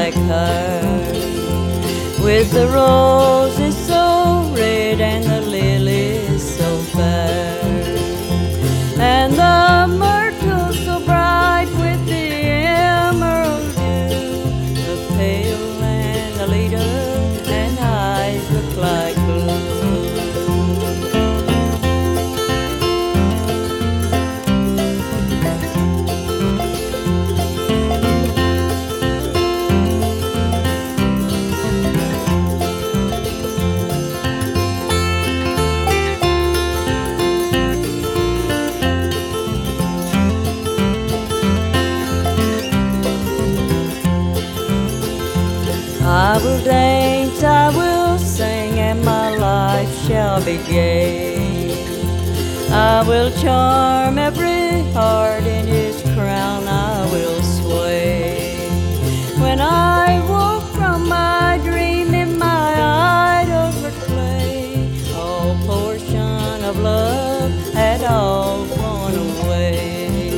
black hair, with the roses so red and the lilies so fair, and the myrtle so bright with the emerald dew, the pale Annalita and eyes look like blue. I will dance, I will sing, and my life shall be gay. I will charm every heart, in his crown I will sway. When I woke from my dream, in my idols were clay, all portion of love had all gone away.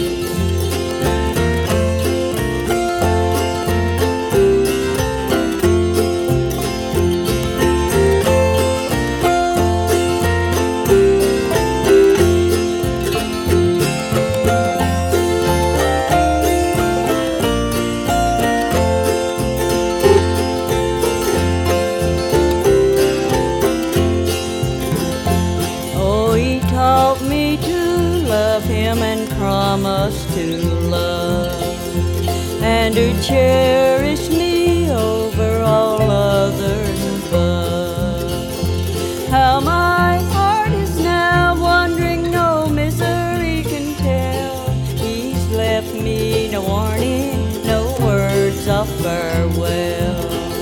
Taught me to love him and promise to love, and to cherish me over all others above. How my heart is now wandering, no misery can tell. He's left me no warning, no words of farewell.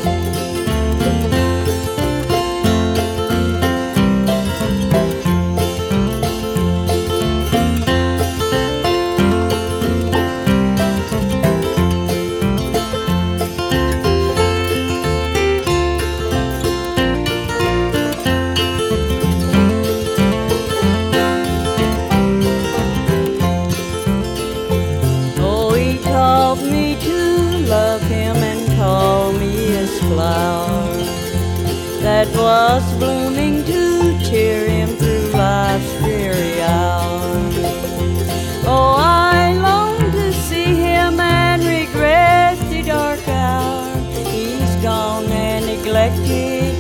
Taught me to love him and call me his flower that was blooming to cheer him through life's dreary hour. Oh, I long to see him and regret the dark hour. He's gone and neglected